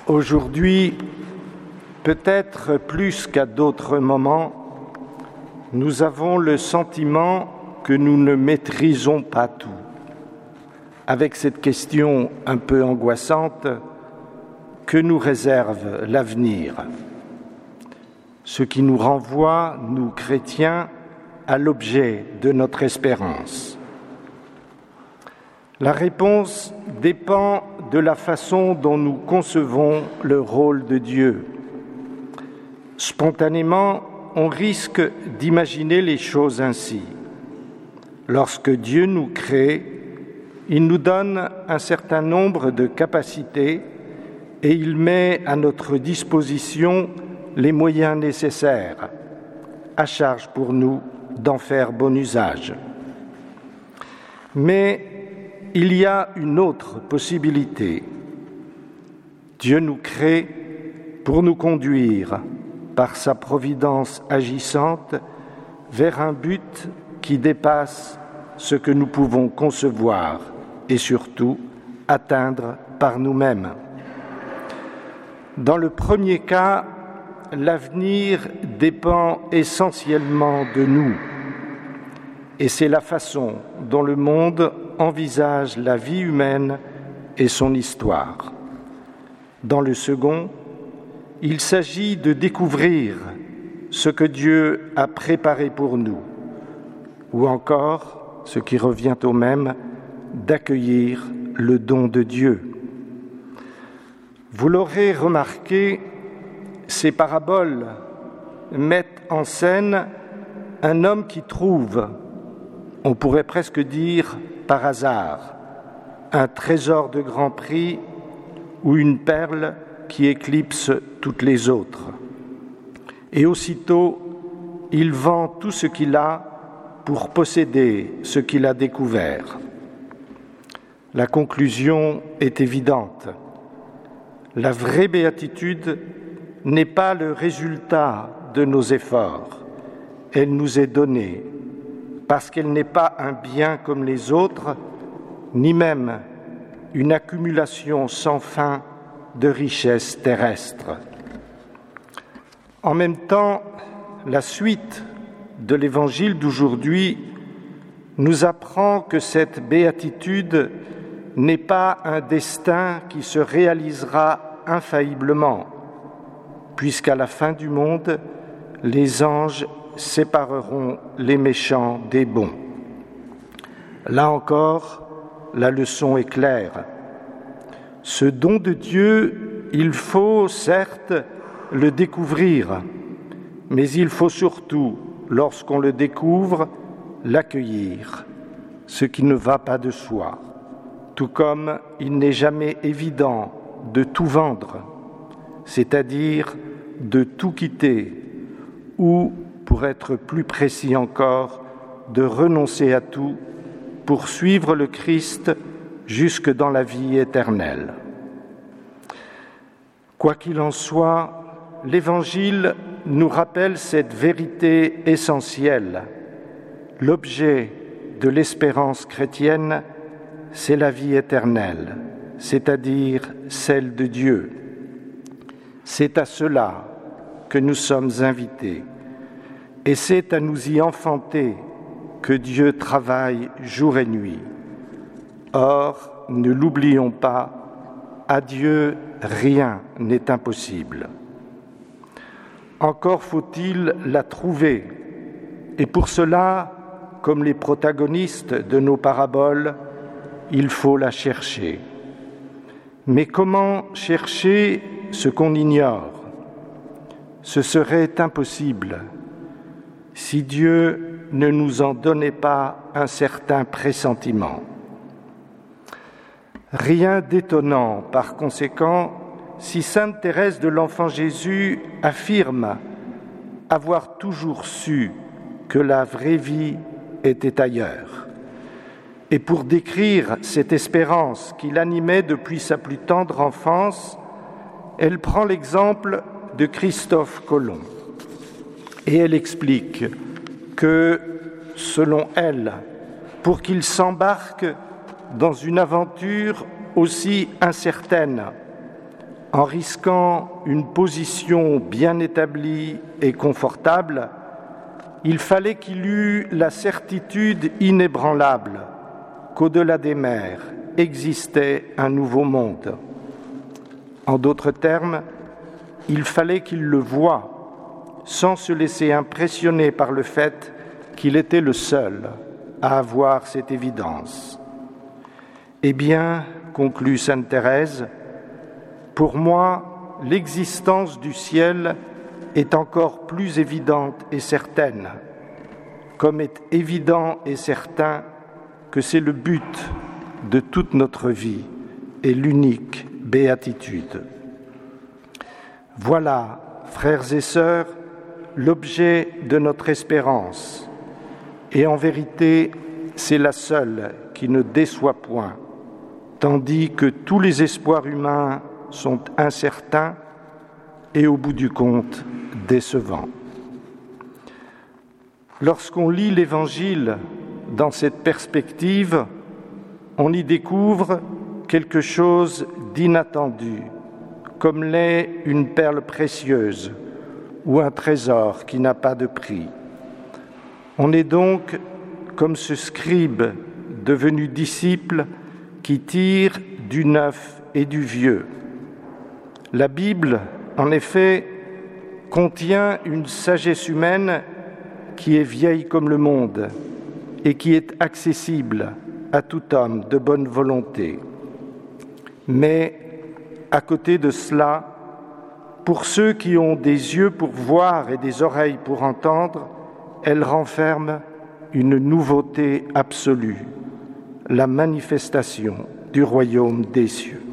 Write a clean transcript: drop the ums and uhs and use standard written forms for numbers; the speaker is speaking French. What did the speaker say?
Aujourd'hui, peut-être plus qu'à d'autres moments, nous avons le sentiment que nous ne maîtrisons pas tout. Avec cette question un peu angoissante, que nous réserve l'avenir? Ce qui nous renvoie, nous chrétiens, à l'objet de notre espérance. La réponse dépend de la façon dont nous concevons le rôle de Dieu. Spontanément, on risque d'imaginer les choses ainsi. Lorsque Dieu nous crée, il nous donne un certain nombre de capacités et il met à notre disposition les moyens nécessaires, à charge pour nous d'en faire bon usage. Mais il y a une autre possibilité. Dieu nous crée pour nous conduire, par sa providence agissante, vers un but qui dépasse ce que nous pouvons concevoir et surtout atteindre par nous-mêmes. Dans le premier cas, l'avenir dépend essentiellement de nous, et c'est la façon dont le monde envisage la vie humaine et son histoire. Dans le second, il s'agit de découvrir ce que Dieu a préparé pour nous, ou encore, ce qui revient au même, d'accueillir le don de Dieu. Vous l'aurez remarqué, ces paraboles mettent en scène un homme qui trouve, on pourrait presque dire par hasard, un trésor de grand prix ou une perle qui éclipse toutes les autres. Et aussitôt, il vend tout ce qu'il a pour posséder ce qu'il a découvert. La conclusion est évidente. La vraie béatitude n'est pas le résultat de nos efforts. Elle nous est donnée parce qu'elle n'est pas un bien comme les autres, ni même une accumulation sans fin de richesses terrestres. En même temps, la suite de l'évangile d'aujourd'hui nous apprend que cette béatitude n'est pas un destin qui se réalisera infailliblement, puisqu'à la fin du monde, les anges sépareront les méchants des bons. Là encore, la leçon est claire. Ce don de Dieu, il faut certes le découvrir, mais il faut surtout, lorsqu'on le découvre, l'accueillir, ce qui ne va pas de soi, tout comme il n'est jamais évident de tout vendre, c'est-à-dire de tout quitter, ou, pour être plus précis encore, de renoncer à tout pour suivre le Christ jusque dans la vie éternelle. Quoi qu'il en soit, l'Évangile nous rappelle cette vérité essentielle. L'objet de l'espérance chrétienne, c'est la vie éternelle, c'est-à-dire celle de Dieu. C'est à cela que nous sommes invités, et c'est à nous y enfanter que Dieu travaille jour et nuit. Or, ne l'oublions pas, à Dieu, rien n'est impossible. Encore faut-il la trouver, et pour cela, comme les protagonistes de nos paraboles, il faut la chercher. Mais comment chercher ce qu'on ignore? Ce serait impossible si Dieu ne nous en donnait pas un certain pressentiment. Rien d'étonnant, par conséquent, si sainte Thérèse de l'Enfant Jésus affirme avoir toujours su que la vraie vie était ailleurs. Et pour décrire cette espérance qui l'animait depuis sa plus tendre enfance, elle prend l'exemple de Christophe Colomb. Et elle explique que, selon elle, pour qu'il s'embarque dans une aventure aussi incertaine, en risquant une position bien établie et confortable, il fallait qu'il eût la certitude inébranlable qu'au-delà des mers existait un nouveau monde. En d'autres termes, il fallait qu'il le voie sans se laisser impressionner par le fait qu'il était le seul à avoir cette évidence. Eh bien, conclut sainte Thérèse, pour moi, l'existence du ciel est encore plus évidente et certaine, comme est évident et certain que c'est le but de toute notre vie et l'unique béatitude. Voilà, frères et sœurs, l'objet de notre espérance, et en vérité, c'est la seule qui ne déçoit point, tandis que tous les espoirs humains sont incertains et au bout du compte décevants. Lorsqu'on lit l'Évangile dans cette perspective, on y découvre quelque chose d'inattendu, comme l'est une perle précieuse ou un trésor qui n'a pas de prix. On est donc comme ce scribe devenu disciple qui tire du neuf et du vieux. La Bible, en effet, contient une sagesse humaine qui est vieille comme le monde et qui est accessible à tout homme de bonne volonté. Mais à côté de cela, pour ceux qui ont des yeux pour voir et des oreilles pour entendre, elle renferme une nouveauté absolue, la manifestation du royaume des cieux.